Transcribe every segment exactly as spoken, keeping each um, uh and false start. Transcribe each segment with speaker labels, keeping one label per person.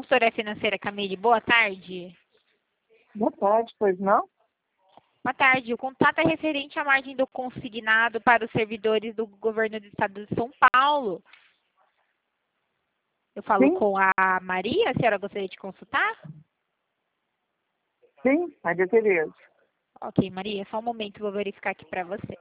Speaker 1: consultoria financeira Camille, boa tarde.
Speaker 2: Boa tarde, pois não?
Speaker 1: Boa tarde. O contato é referente à margem do consignado para os servidores do governo do estado de São Paulo. Eu falo
Speaker 2: Sim.
Speaker 1: com a Maria, a senhora gostaria de consultar?
Speaker 2: Sim, Maria Tereza.
Speaker 1: Ok, Maria, só um momento, vou verificar aqui para você.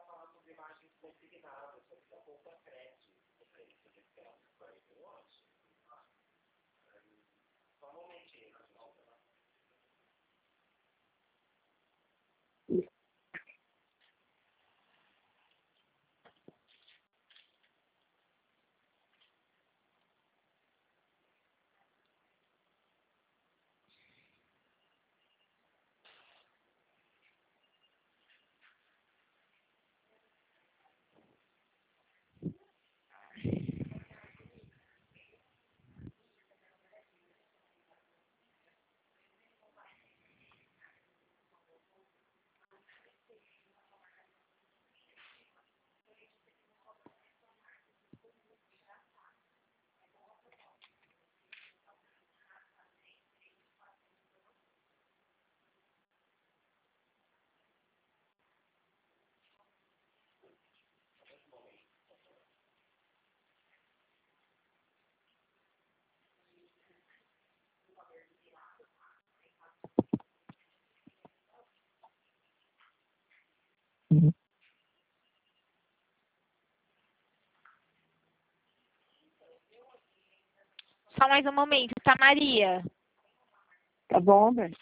Speaker 2: Uhum.
Speaker 1: Só mais um momento, tá, Maria?
Speaker 2: Tá bom, velho?